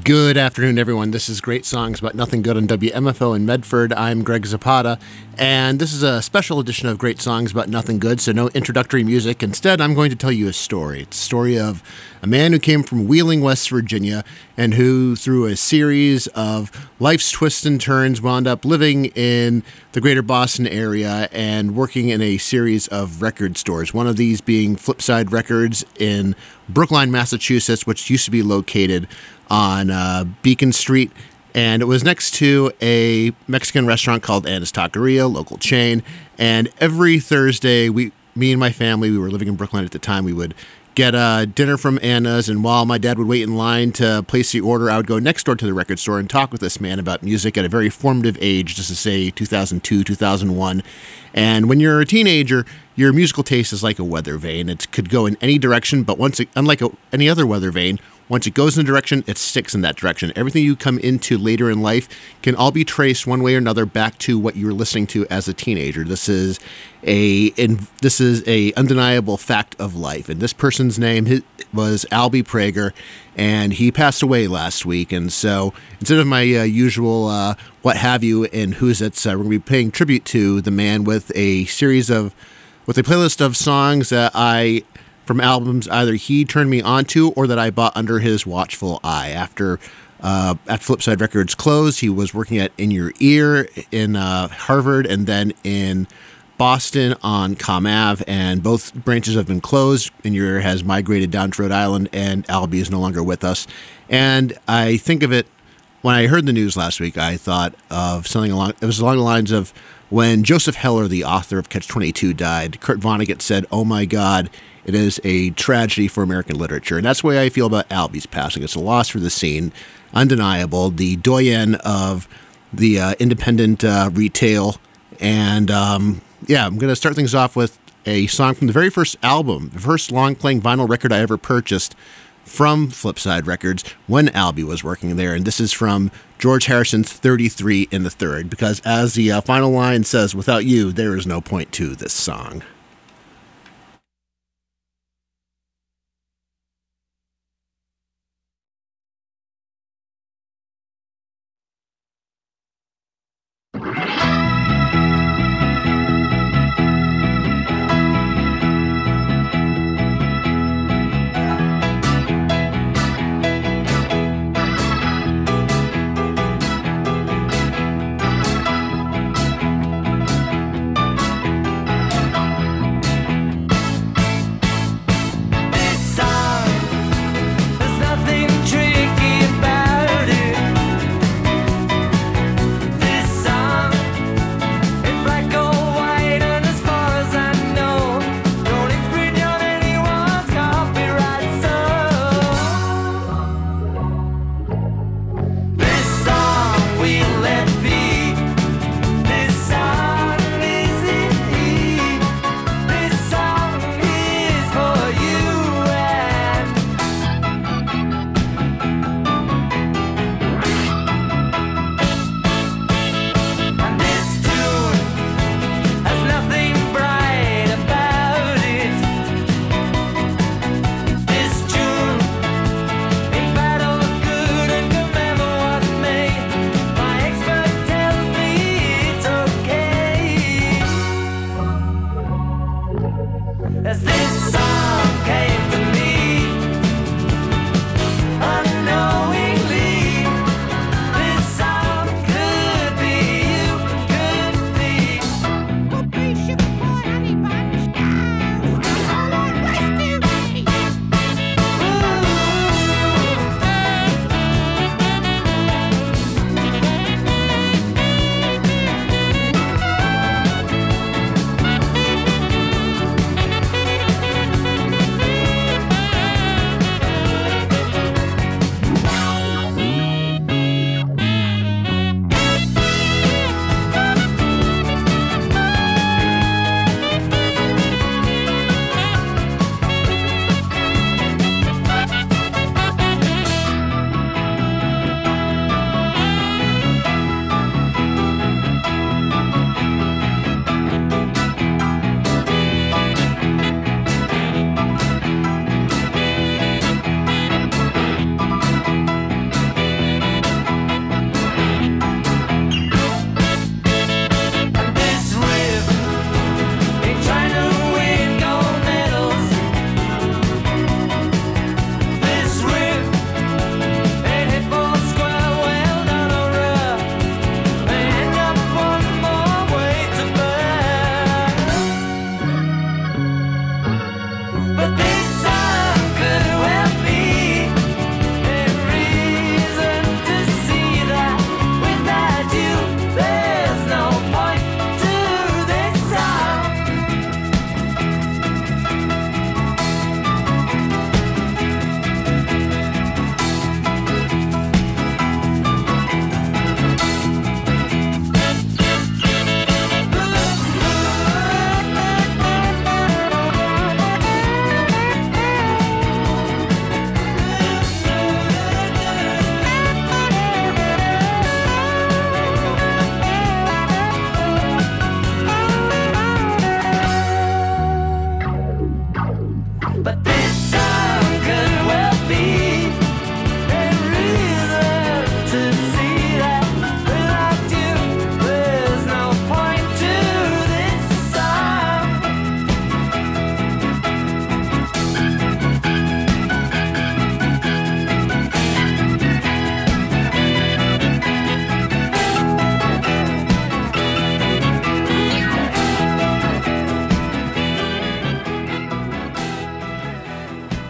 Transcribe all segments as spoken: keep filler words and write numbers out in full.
Good afternoon, everyone. This is Great Songs About Nothing Good on W M F O in Medford. I'm Greg Zapata, and this is a special edition of Great Songs About Nothing Good, so no introductory music. Instead, I'm going to tell you a story. It's a story of a man who came from Wheeling, West Virginia, and who, through a series of life's twists and turns, wound up living in the greater Boston area and working in a series of record stores, one of these being Flipside Records in Brookline, Massachusetts, which used to be located on uh, Beacon Street, and it was next to a Mexican restaurant called Anna's Taqueria, local chain. And every Thursday, we, me and my family, we were living in Brooklyn at the time, we would get uh, dinner from Anna's, and while my dad would wait in line to place the order, I would go next door to the record store and talk with this man about music at a very formative age, just to say two thousand two, two thousand one. And when you're a teenager, your musical taste is like a weather vane. It could go in any direction, but once it, unlike a, any other weather vane, once it goes in a direction, it sticks in that direction. Everything you come into later in life can all be traced one way or another back to what you were listening to as a teenager. This is a in, this is a undeniable fact of life. And this person's name his, was Albie Prager, and he passed away last week. And so instead of my uh, usual uh, what have you and who's it's, uh, we're going to be paying tribute to the man with a series of with a playlist of songs that I. from albums either he turned me onto or that I bought under his watchful eye. After uh, at Flipside Records closed, he was working at In Your Ear in uh, Harvard and then in Boston on Com Ave, and both branches have been closed. In Your Ear has migrated down to Rhode Island, and Albie is no longer with us. And I think of it, when I heard the news last week, I thought of something along, it was along the lines of when Joseph Heller, the author of Catch twenty-two, died. Kurt Vonnegut said, "Oh my God, it is a tragedy for American literature." And that's the way I feel about Albie's passing. It's a loss for the scene, undeniable, the doyen of the uh, independent uh, retail. And um, yeah, I'm going to start things off with a song from the very first album, the first long-playing vinyl record I ever purchased from Flipside Records when Albie was working there. And this is from George Harrison's thirty-three in the Third, because as the uh, final line says, without you, there is no point to this song.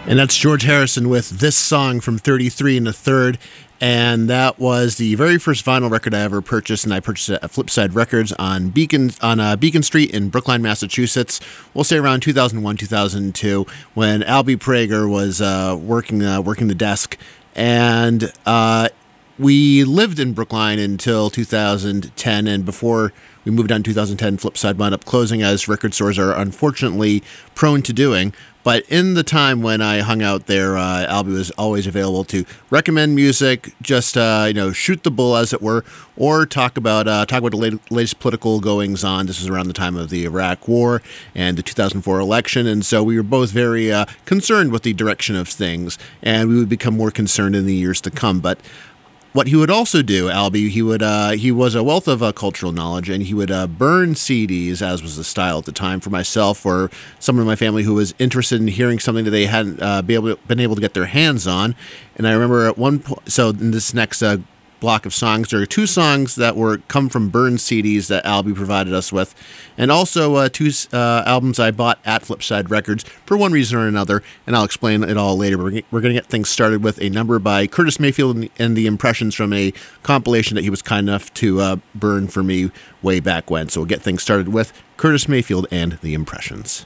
And that's George Harrison with this song from thirty-three and a Third. And that was the very first vinyl record I ever purchased, and I purchased it at Flipside Records on Beacon on uh, Beacon Street in Brookline, Massachusetts. We'll say around two thousand one, two thousand two, when Albie Prager was uh, working uh, working the desk, and uh, we lived in Brookline until two thousand ten, and before we moved on in two thousand ten, Flipside wound up closing, as record stores are unfortunately prone to doing. But in the time when I hung out there, uh, Albie was always available to recommend music, just uh, you know, shoot the bull, as it were, or talk about uh, talk about the lat- latest political goings on. This was around the time of the Iraq War and the two thousand four election, and so we were both very uh, concerned with the direction of things, and we would become more concerned in the years to come. But what he would also do, Albie, he would uh, he was a wealth of uh, cultural knowledge, and he would uh, burn C Ds, as was the style at the time, for myself or someone in my family who was interested in hearing something that they hadn't uh, be able to, been able to get their hands on. And I remember at one point, so in this next uh, block of songs, there are two songs that were come from burned C Ds that Albie provided us with, and also uh, two uh, albums I bought at Flipside Records for one reason or another, and I'll explain it all later. We're, we're going to get things started with a number by Curtis Mayfield and the, and the Impressions from a compilation that he was kind enough to uh, burn for me way back when. So we'll get things started with Curtis Mayfield and the Impressions.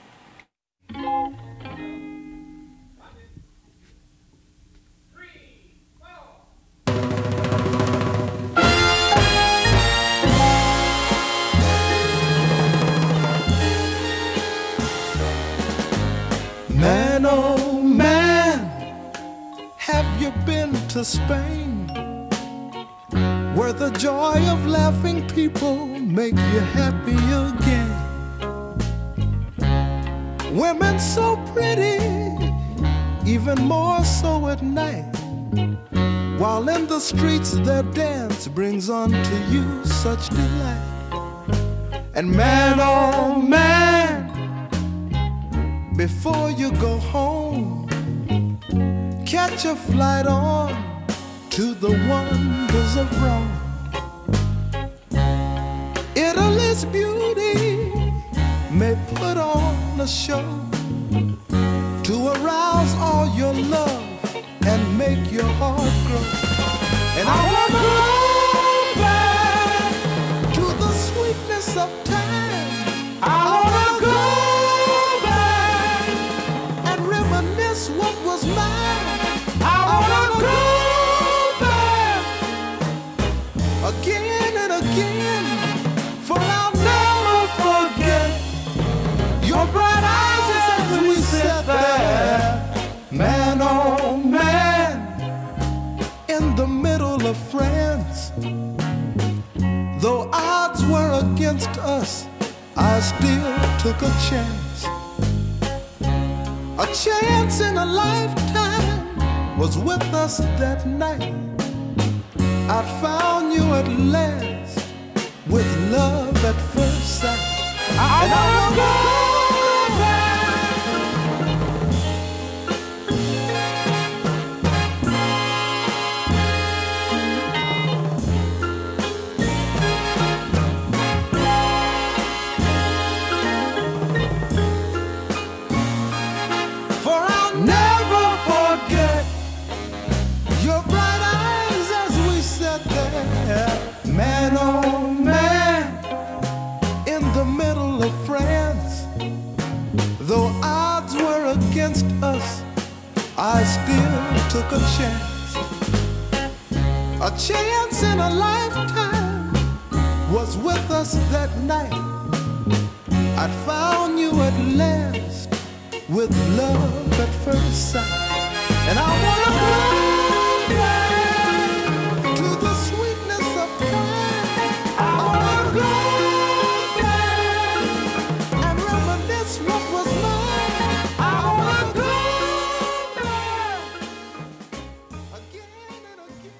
Man, oh man, have you been to Spain, where the joy of laughing people make you happy again? Women so pretty, even more so at night, while in the streets their dance brings unto you such delight. And man, oh man, before you go home, catch a flight on to the wonders of Rome. Italy's beauty may put on a show to arouse all your love and make your heart grow. And I wanna go back to the sweetness of time. I wanna go what was mine. I wanna go back again and again, for I'll never forget your bright eyes as we sat there, man, oh man, in the middle of France. Though odds were against us, I still took a chance. A chance in a lifetime was with us that night. I found you at last with love at first sight. I and I will go man, oh man, in the middle of France. Though odds were against us, I still took a chance. A chance in a lifetime was with us that night. I found you at last with love at first sight. And I wanna go back to the sweetness of time. I wanna go back and reminisce what was mine. I wanna go back again and again.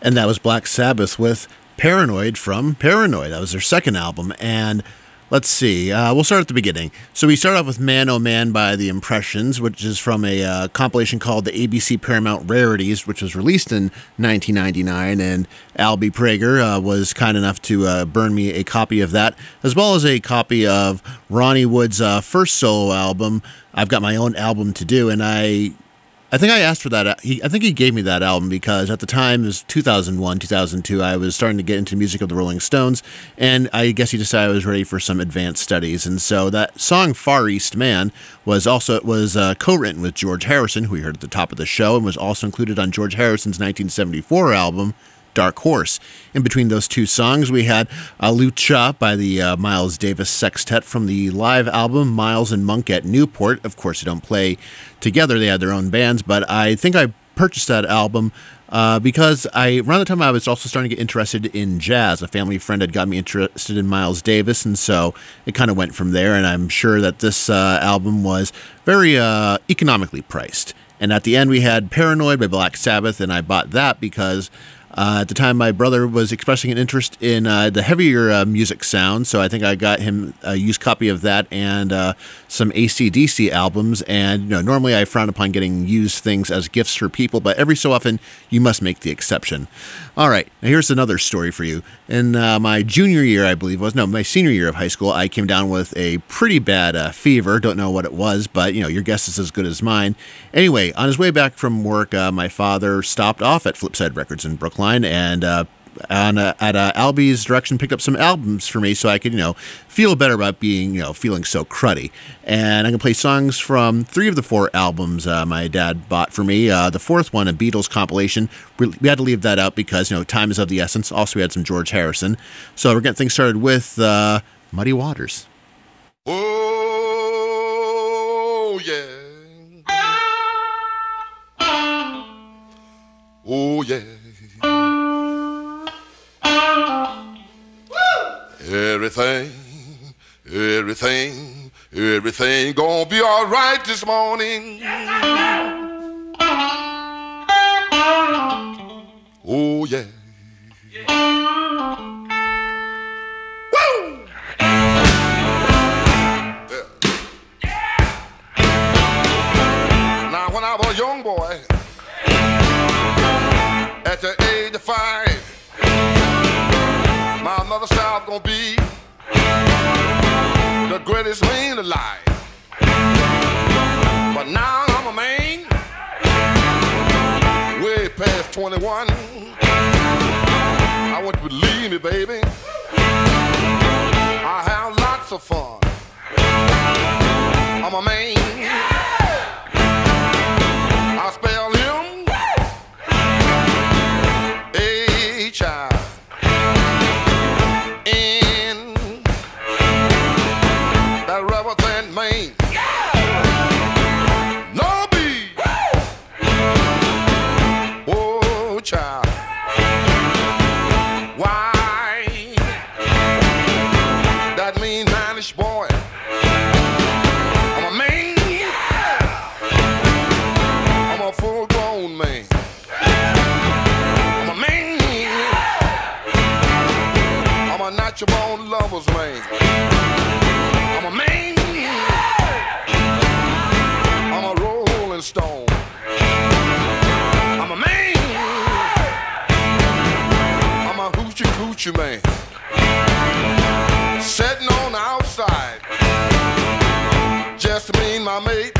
And that was Black Sabbath with Paranoid from Paranoid. That was their second album. And let's see, uh, we'll start at the beginning. So we start off with Man Oh Man by The Impressions, which is from a uh, compilation called the A B C Paramount Rarities, which was released in nineteen ninety-nine. And Albie Prager uh, was kind enough to uh, burn me a copy of that, as well as a copy of Ronnie Wood's uh, first solo album, I've Got My Own Album to Do. And I... I think I asked for that. He, I think he gave me that album because at the time, it was two thousand one, two thousand two, I was starting to get into music of the Rolling Stones, and I guess he decided I was ready for some advanced studies. And so that song, Far East Man, was also it was uh, co-written with George Harrison, who we heard at the top of the show, and was also included on George Harrison's nineteen seventy-four album, Dark Horse. In between those two songs, we had uh, Lucha by the uh, Miles Davis Sextet from the live album Miles and Monk at Newport. Of course, they don't play together. They had their own bands, but I think I purchased that album uh, because I around the time I was also starting to get interested in jazz. A family friend had got me interested in Miles Davis, and so it kind of went from there, and I'm sure that this uh, album was very uh, economically priced. And at the end, we had Paranoid by Black Sabbath, and I bought that because Uh, at the time, my brother was expressing an interest in uh, the heavier uh, music sound, so I think I got him a used copy of that and uh, some A C D C albums. And you know, normally I frown upon getting used things as gifts for people, but every so often you must make the exception. All right, now here's another story for you. In uh, my junior year, I believe it was, no, my senior year of high school, I came down with a pretty bad uh, fever. Don't know what it was, but you know, your guess is as good as mine. Anyway, on his way back from work, uh, my father stopped off at Flipside Records in Brookline and uh, on, uh, at uh, Albie's direction picked up some albums for me so I could, you know, feel better about being, you know, feeling so cruddy. And I'm going to play songs from three of the four albums uh, my dad bought for me. Uh, the fourth one, a Beatles compilation, we had to leave that out because, you know, time is of the essence. Also, we had some George Harrison. So we're getting things started with uh, Muddy Waters. Oh, yeah. Oh, yeah. Everything, everything, everything gonna be all right this morning. Oh, yeah. Woo! Yeah. Now, when I was a young boy, at the age of five, my mother said I was gonna be the greatest man alive. But now I'm a man, way past twenty-one. I want you to believe me, baby. I have lots of fun. I'm a man. I spell him H I in that rubber thin Maine. No B. Oh, child. Why? That mean manish boy. I'm a man. I'm a full-grown man. I'm a man. I'm a natural-born lover's man. I'm a man. I'm a rolling stone. I'm a man. I'm a hoochie coochie man. Sitting on the outside, just me and my mate.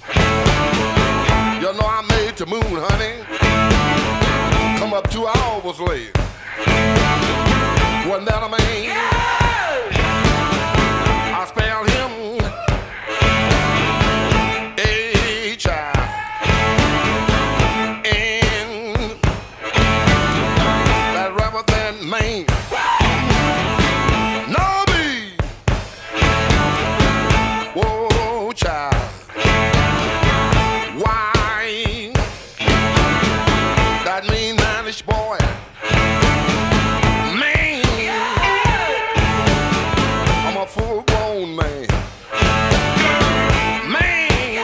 You know I made the moon, honey. Come up two hours late. Wasn't that a man? I spelled him H I N that rubber thin Maine. No B. Whoa, child. Why? That mean manish boy. Man. I'm a full-grown man. Man.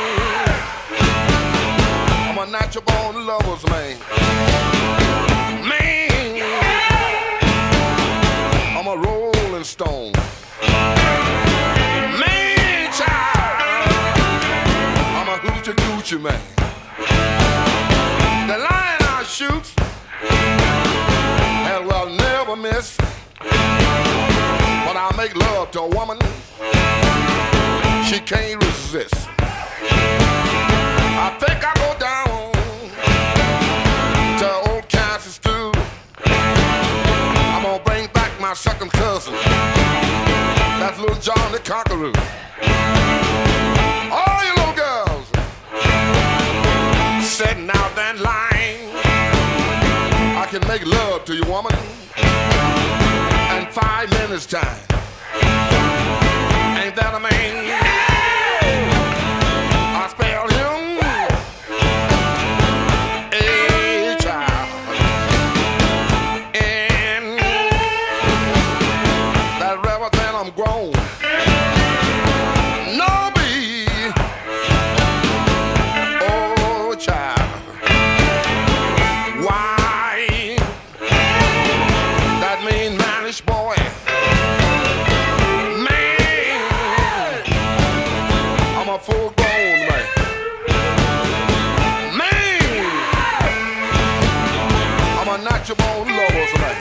I'm a natural-born lover's man. Man. Rolling Stone. Man, child, I'm a hoochie coochie man. The lion I shoot and will never miss. When I make love to a woman, she can't resist. I think I go down to old Kansas too. I'm gonna bring back my second cousin, that's little John the Conqueror. All you little girls sitting out that line, I can make love to you, woman, in five minutes time. Ain't that a man? I spell him a child. And that river then I'm grown. No be, oh child. Why? That mean manish boy. Full grown man. Man, I'm a natural born lover's man.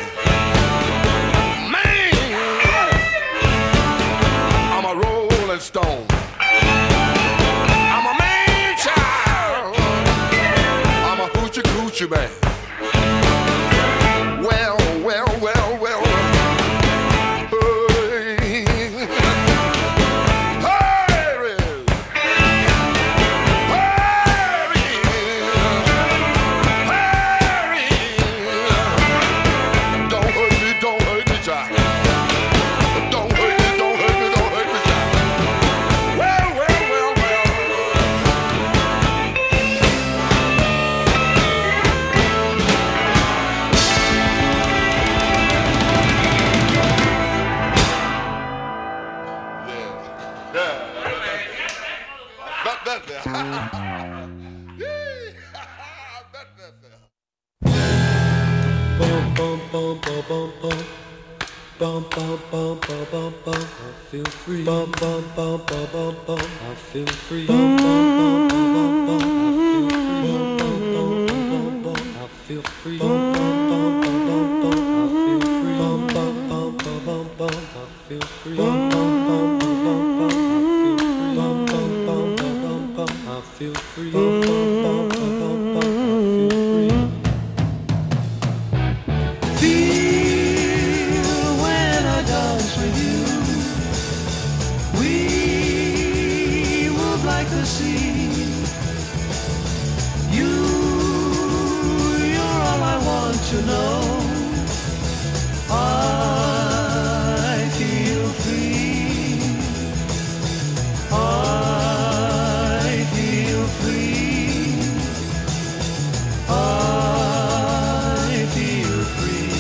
Man, I'm a rolling stone. I'm a man child. I'm a hoochie coochie man. Well, well, well, well. I feel free. Bum bum bum bum bum bum. I feel free. Bum bum bum bum bum bum. I feel free. Bum bum bum bum bum. I feel free. Bum bum bum bum bum. I feel free. Bum bum bum bum bum. I feel free. Bum bum bum bum bum. I feel free. Feel when I dance with you. We move like the sea. You, you're all I want to know. I feel free. I feel free. I feel free.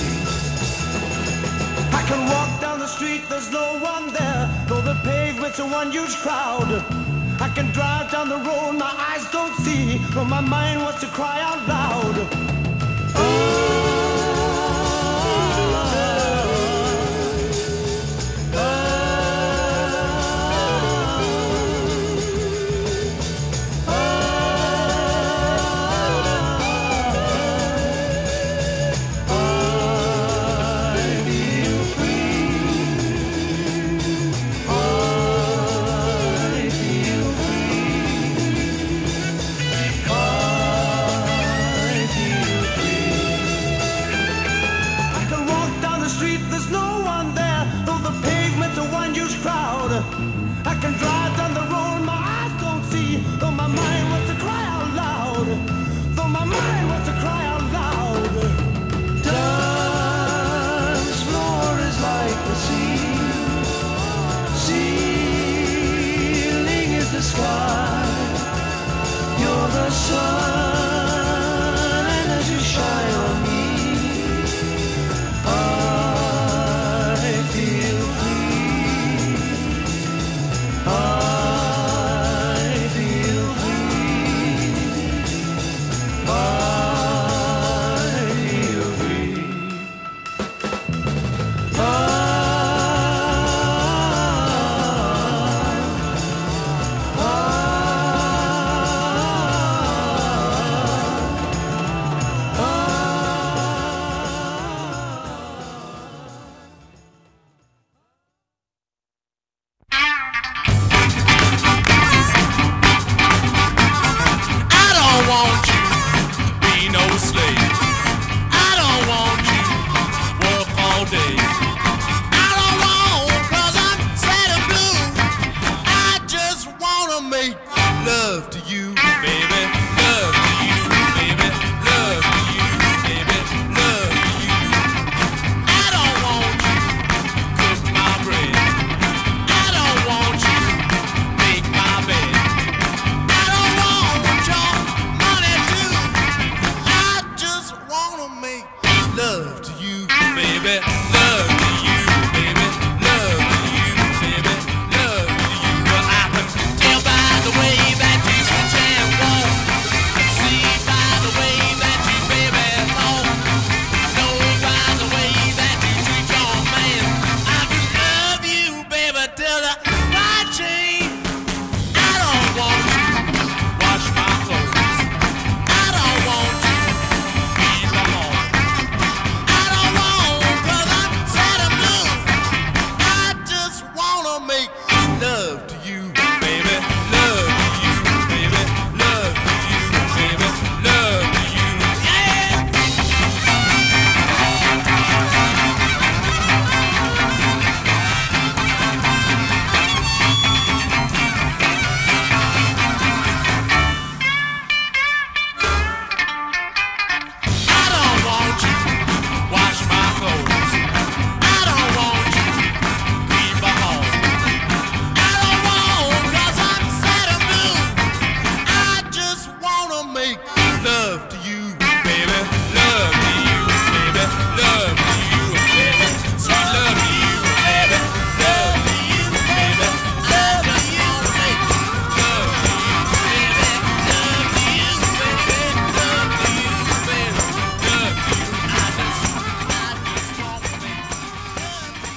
I can walk down the street, there's no one there. Though the pavement's a one huge crowd. I can drive down the road, my eyes don't see, but my mind wants to cry out loud. I feel want you be no slave. I don't want you work all day. I don't want, cause I'm sad and blue. I just wanna make love to you, baby. Love to you, baby. Love to you, baby. Love to you. I don't want you cook my bread. I don't want you make my bed. I don't want your money too. I just wanna make love to you, baby. Love to you, baby. Love to you, baby. Love to you. Well, I can tell by the way that you switch and walk. See by the way that you baby talk. Know by the way that you treat your man. I can love you, baby, till the right chain. I don't want you wash my clothes. I don't want you feed my home. I don't want, cause I'm sad and blue. I just wanna make love to you, baby. Love to you, baby. Love to you, baby. Love to you, yeah. I don't want you wash my clothes. I don't want you keep my home. I don't want, cause I'm sad and blue. I just wanna make love to you, baby. Love to you, baby. Love to you, baby. Sweet love to you, baby. Love to you, baby. Love to you, baby. Love to you, baby. Love to you, baby. Love to you, baby. Love to you. I just, I just wanna make love to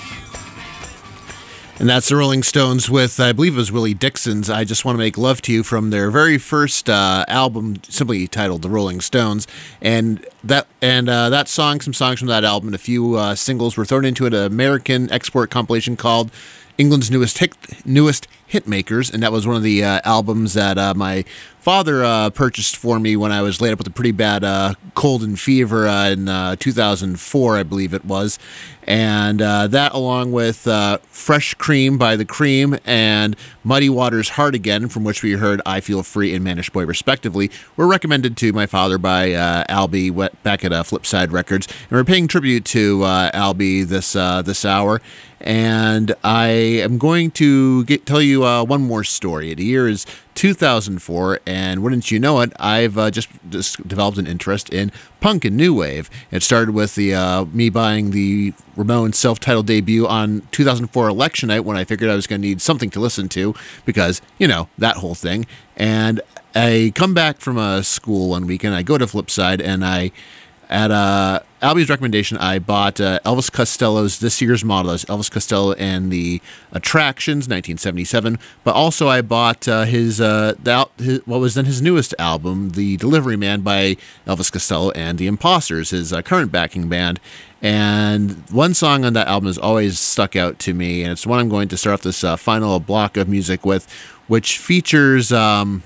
you. And that's the Rolling Stones with, I believe it was Willie Dixon's I Just Want to Make Love to You from their very first uh, album, simply titled The Rolling Stones. And that and uh, that song, some songs from that album, and a few uh, singles were thrown into an American export compilation called England's Newest Hit, Newest Hit Makers, and that was one of the uh, albums that uh, my father uh, purchased for me when I was laid up with a pretty bad uh, cold and fever uh, in uh, two thousand four, I believe it was. And uh, that, along with uh, Fresh Cream by The Cream and Muddy Waters Hard Again, from which we heard I Feel Free and Mannish Boy, respectively, were recommended to my father by uh, Albie back at uh, Flipside Records. And we're paying tribute to uh, Albie this, uh, this hour. And I am going to get, tell you uh, one more story. The year is two thousand four, and wouldn't you know it, I've uh, just, just developed an interest in punk and new wave. It started with the uh, me buying the Ramones self-titled debut on two thousand four election night, when I figured I was going to need something to listen to because, you know, that whole thing. And I come back from a school one weekend, I go to Flipside, and I, at uh, Albie's recommendation, I bought uh, Elvis Costello's this year's model. That's Elvis Costello and the Attractions, nineteen seventy-seven. But also I bought uh, his, uh, the, his what was then his newest album, The Delivery Man by Elvis Costello and the Imposters, his uh, current backing band. And one song on that album has always stuck out to me, and it's one I'm going to start off this uh, final block of music with, which features... Um,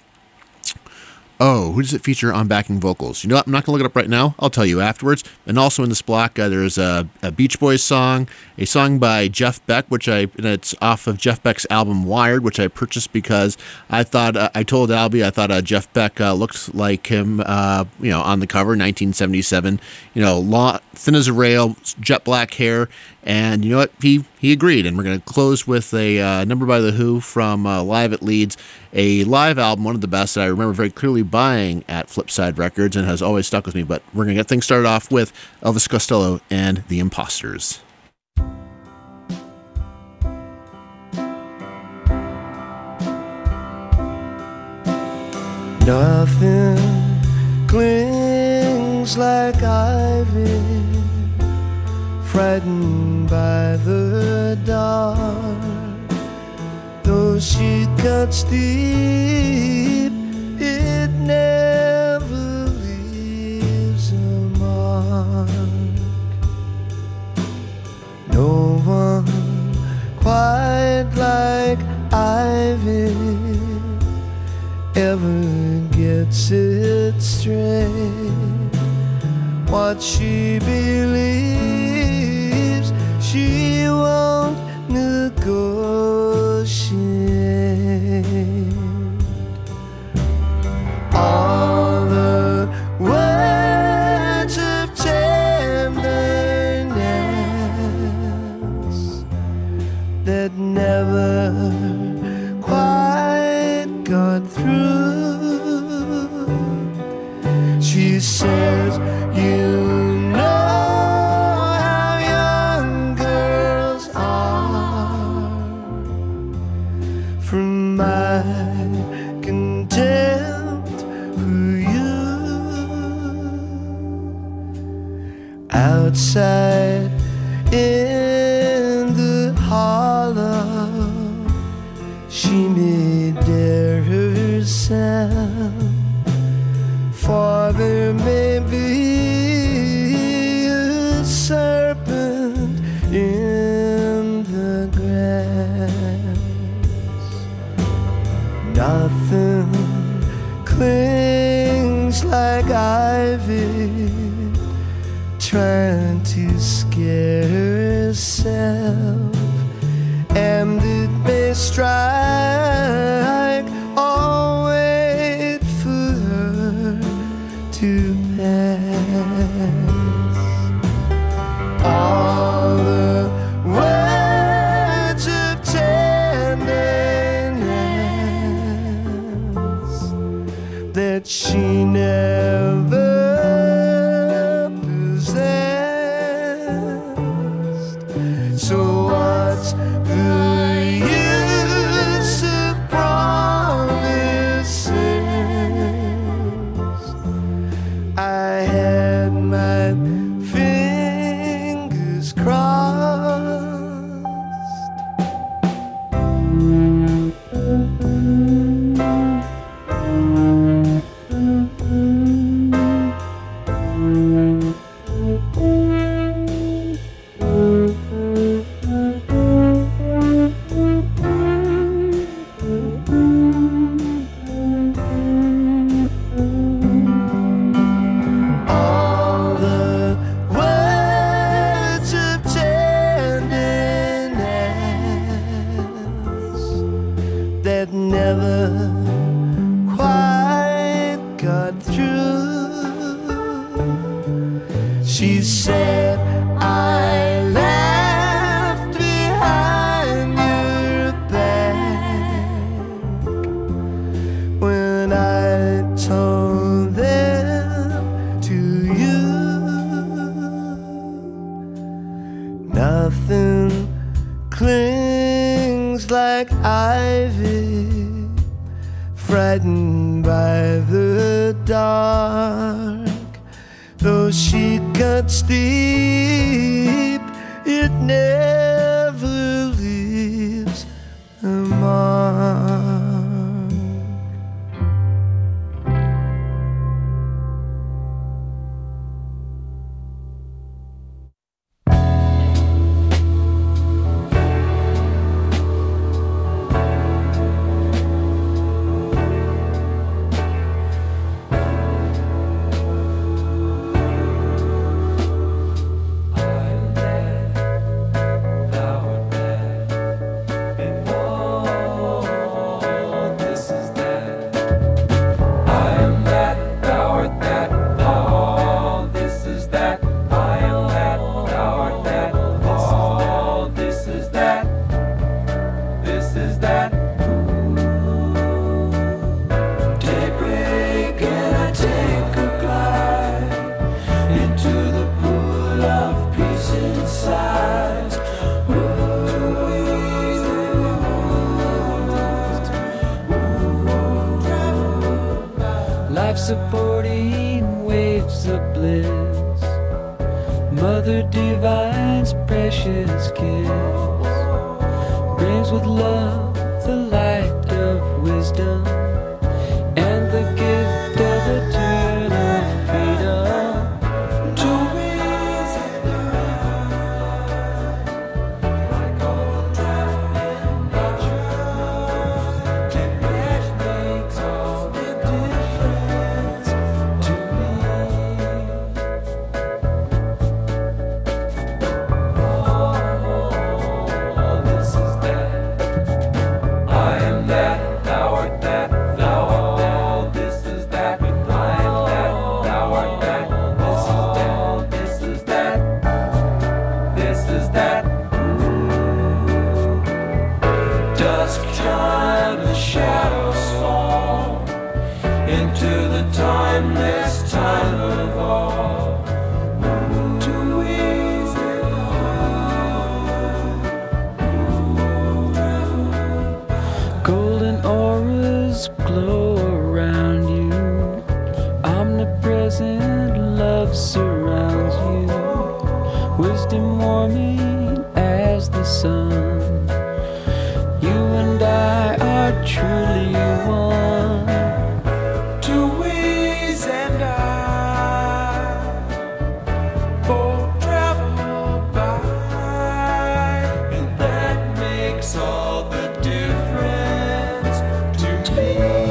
Oh, who does it feature on backing vocals? You know what? I'm not going to look it up right now. I'll tell you afterwards. And also in this block, uh, there's a, a Beach Boys song, a song by Jeff Beck, which I, and it's off of Jeff Beck's album Wired, which I purchased because I thought, uh, I told Albie, I thought uh, Jeff Beck uh, looked like him, uh, you know, on the cover, nineteen seventy-seven, you know, long, thin as a rail, jet black hair. And you know what? He he agreed. And we're going to close with a uh, number by The Who from uh, Live at Leeds, a live album, one of the best that I remember very clearly buying at Flipside Records and has always stuck with me. But we're going to get things started off with Elvis Costello and the Imposters. Nothing clings like ivy, frightened by the dark. Though she cuts deep, it never leaves a mark. No one quite like ivy ever gets its stray. What she believes, she won't negotiate. All the words of tenderness that never quite got through. She says, you know how young girls are. From my contempt for you, outside in the hollow, she may dare herself, for there may be a serpent in the grass. Nothing clings like ivy, trying to scare herself, and it may strike, I'll wait for her to pass. All the words of tenderness that she never possessed. So what's the use of promises? I had my fingers crossed. All the words of tenderness that never quite got through. She said, I left behind your back when I told them to you. Nothing clings like ivy, frightened by the dark. Though she cuts deep, it never leaves a mark. Supporting waves of bliss, Mother Divine's precious kiss brings with love the light of wisdom and the gift of eternal freedom. To like old traveling nature, that makes all the difference. love surrounds you, wisdom warming as the sun. You and I are truly one. Two ways and I both travel by, and that makes all the difference to me.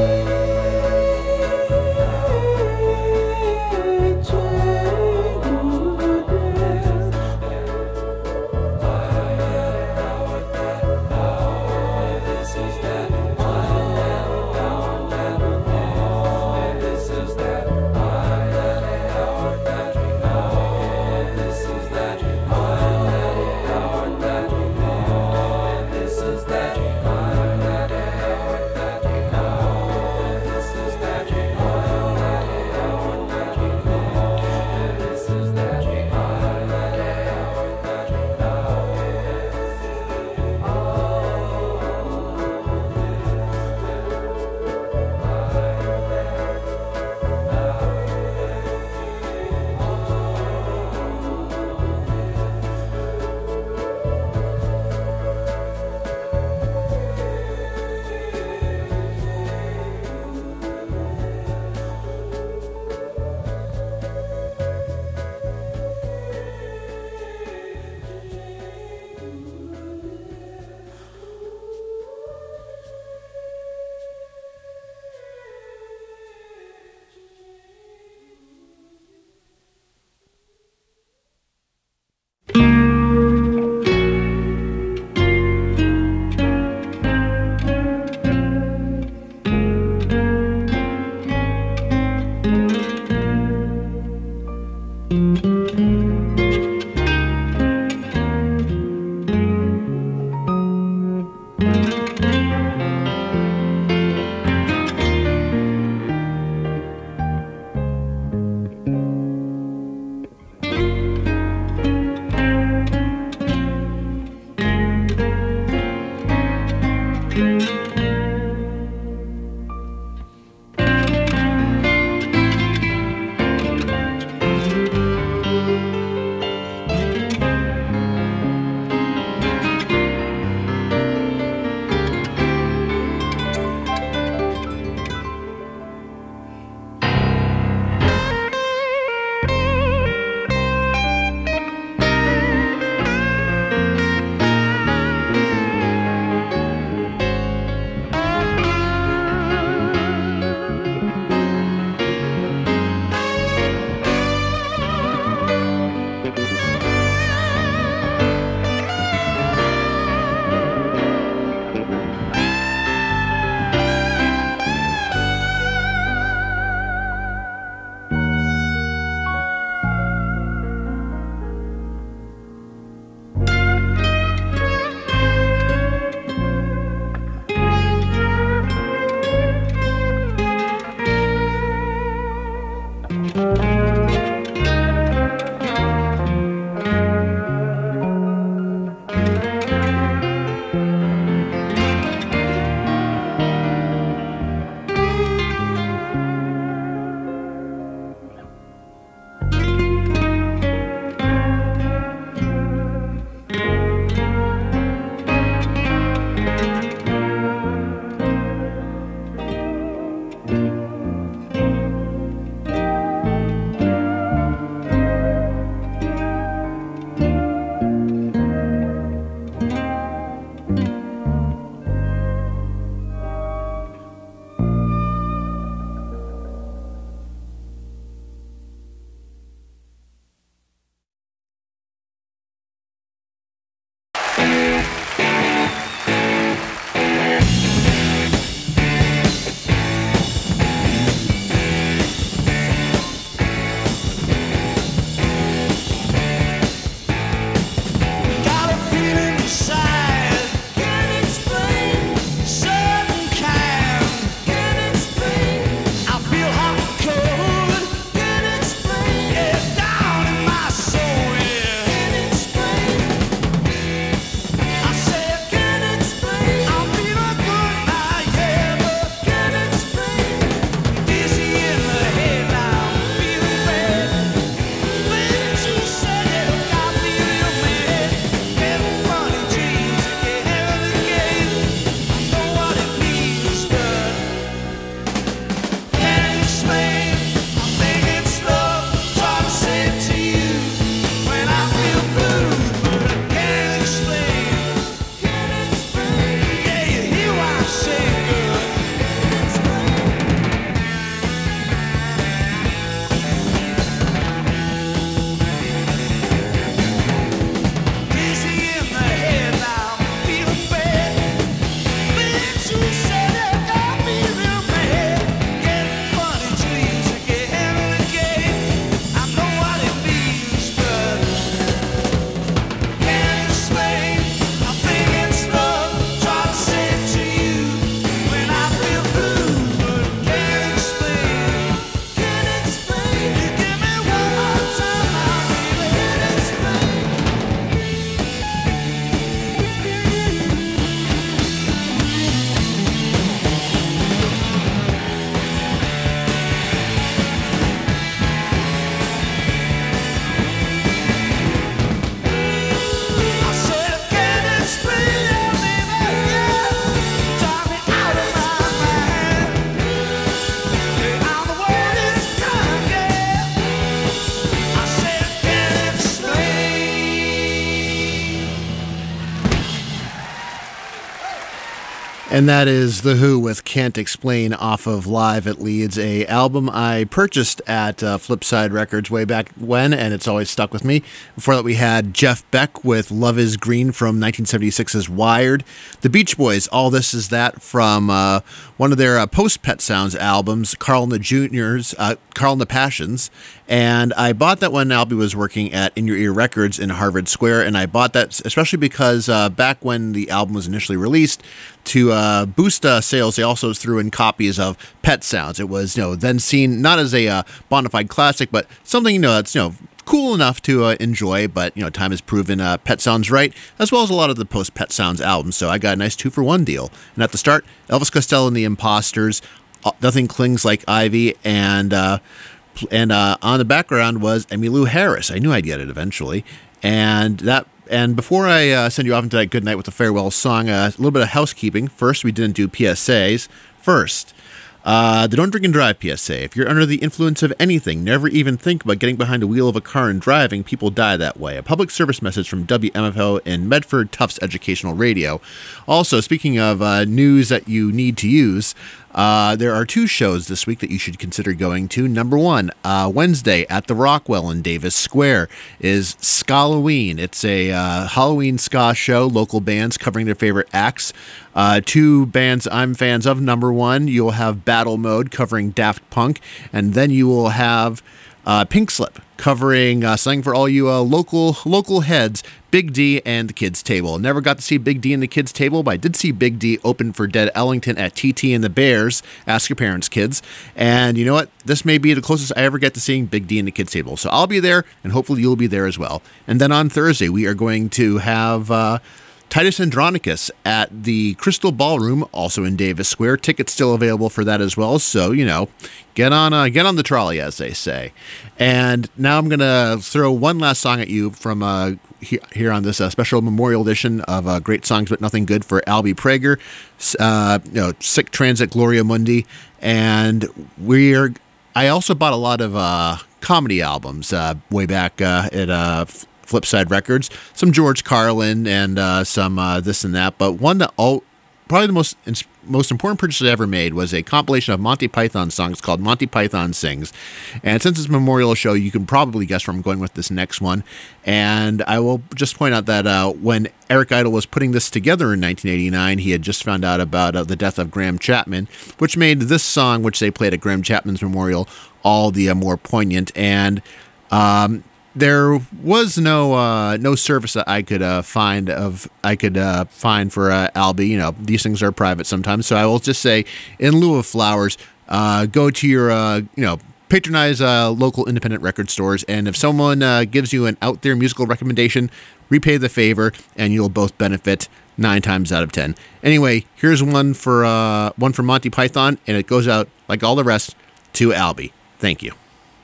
And that is The Who with Can't Explain off of Live at Leeds, a album I purchased at uh, Flipside Records way back when, and it's always stuck with me. Before that, we had Jeff Beck with Love is Green from nineteen seventy-six's Wired. The Beach Boys, All This Is That from uh, one of their uh, post-Pet Sounds albums, Carl and the Juniors, uh, Carl and the Passions. And I bought that when Albie was working at In Your Ear Records in Harvard Square, and I bought that especially because uh, back when the album was initially released, to uh, boost uh, sales, they also threw in copies of Pet Sounds. It was, you know, then seen not as a uh, bona fide classic, but something, you know, that's, you know, cool enough to uh, enjoy, but, you know, time has proven uh, Pet Sounds right, as well as a lot of the post-Pet Sounds albums, so I got a nice two-for-one deal. And at the start, Elvis Costello and the Imposters, uh, Nothing Clings Like Ivy, and uh, and uh, on the background was Emmylou Harris. I knew I'd get it eventually, and that And before I uh, send you off into that good night with a farewell song, uh, a little bit of housekeeping. First, we didn't do P S As. First, uh, the Don't Drink and Drive P S A. If you're under the influence of anything, never even think about getting behind the wheel of a car and driving. People die that way. A public service message from W M F O in Medford, Tufts Educational Radio. Also, speaking of uh, news that you need to use, Uh, there are two shows this week that you should consider going to. Number one, uh, Wednesday at the Rockwell in Davis Square is Skalloween. It's a uh, Halloween ska show, local bands covering their favorite acts. Uh, two bands I'm fans of. Number one, you'll have Battle Mode covering Daft Punk, and then you will have uh, Pink Slip covering uh, something for all you uh, local local heads, Big D and the Kids Table. Never got to see Big D and the Kids Table, but I did see Big D open for Dead Ellington at T T and the Bears. Ask your parents, kids. And you know what? This may be the closest I ever get to seeing Big D and the Kids Table. So I'll be there, and hopefully you'll be there as well. And then on Thursday, we are going to have Uh, Titus Andronicus at the Crystal Ballroom, also in Davis Square. Tickets still available for that as well, so, you know, get on uh, get on the trolley, as they say. And now I'm going to throw one last song at you from uh, he- here on this uh, special memorial edition of uh, Great Songs But Nothing Good for Albie Prager, uh, you know, Sic Transit Gloria Mundi. And we're I also bought a lot of uh, comedy albums uh, way back uh, at uh, Flipside Records, some George Carlin and uh, some uh, this and that, but one that all probably the most most important purchase I ever made was a compilation of Monty Python songs called Monty Python Sings. And since it's a memorial show, you can probably guess where I'm going with this next one. And I will just point out that uh, when Eric Idle was putting this together in nineteen eighty-nine, he had just found out about uh, the death of Graham Chapman, which made this song, which they played at Graham Chapman's memorial, all the uh, more poignant. And um, there was no uh, no service that I could uh, find of I could uh, find for uh, Albie. You know, these things are private sometimes, so I will just say, in lieu of flowers, uh, go to your uh, you know patronize uh, local independent record stores, and if someone uh, gives you an out there musical recommendation, repay the favor, and you'll both benefit nine times out of ten. Anyway, here's one for uh, one for Monty Python, and it goes out like all the rest to Albie. Thank you.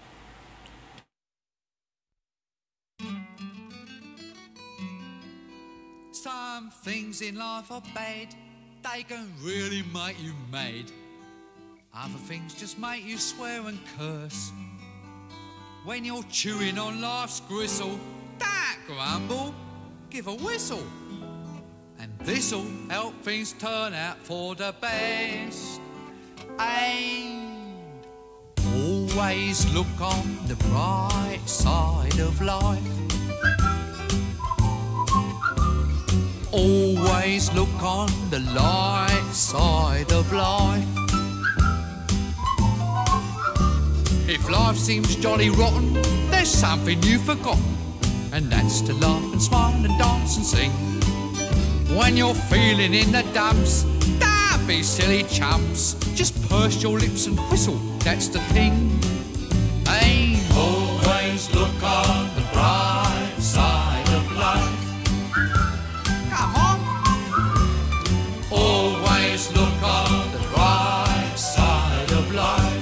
Some things in life are bad, they can really make you mad. Other things just make you swear and curse. When you're chewing on life's gristle, don't grumble, give a whistle. And this'll help things turn out for the best. And always look on the bright side of life. Always look on the light side of life. If life seems jolly rotten, there's something you've forgotten, and that's to laugh and smile and dance and sing. When you're feeling in the dumps, don't be silly chumps, just purse your lips and whistle, that's the thing. Hey, always look on the bright side of life. Come on. Always look on the bright side of life.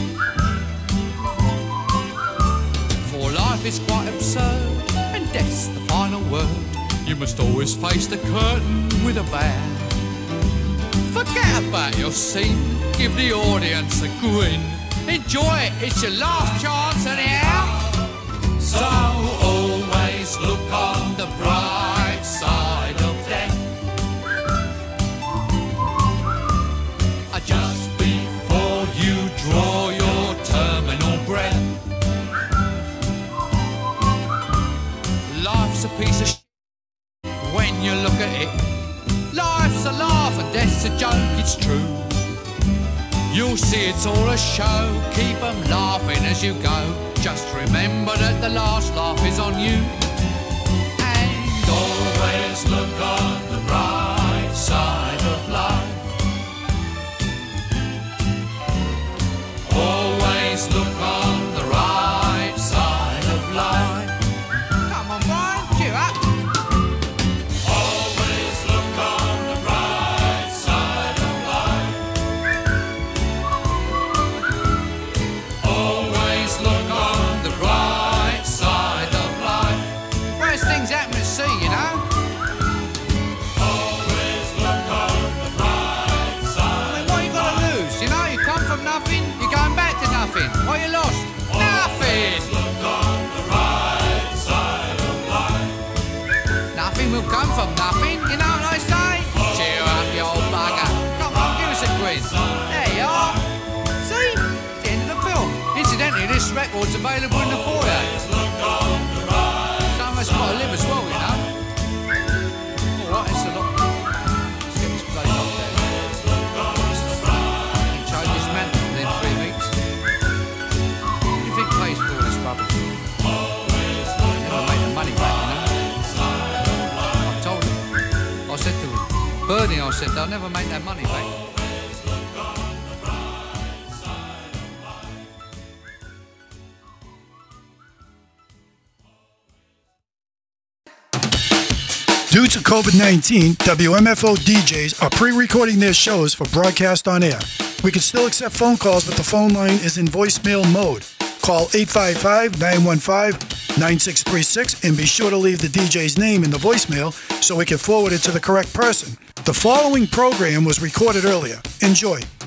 For life is quite absurd, and death's the final word. You must always face the curtain with a bow. Forget about your scene, give the audience a grin. Enjoy it, it's your last chance anyhow. So always look on the bright side of death. life's a piece of shit when you look at it. Life's a laugh and death's a joke, it's true. You'll see it's all a show, keep 'em laughing as you go. Just remember that the last laugh is on you. And always look on the bright side of life. Always look on the right side of life. Come on, Brian, cheer up. Always look on the right side of life. Always look on the right side of life. Worst things happen at sea, you know. Always look on the right side. I mean, what you got to lose? You know, you come from nothing, you're going back to nothing. What you lost? Nothing. Look on the right side of life. Nothing will come from nothing, you know what I say? Cheer up, you old bugger. Come on, give us a quiz. There you are. See? The end of the film. Incidentally, this record's available in the foyer. Some of us got to live as well, you know. Alright, it's a lot. Let's get this bloody locked down. You change this man within three weeks. What do you think pays for all this rubbish? Never make the money back, you know. I told him. I said to him, Bernie, I said, they'll never make that money back. Due to COVID nineteen, W M F O D Js are pre-recording their shows for broadcast on air. We can still accept phone calls, but the phone line is in voicemail mode. Call eight five five, nine one five, nine six three six and be sure to leave the D J's name in the voicemail so we can forward it to the correct person. The following program was recorded earlier. Enjoy.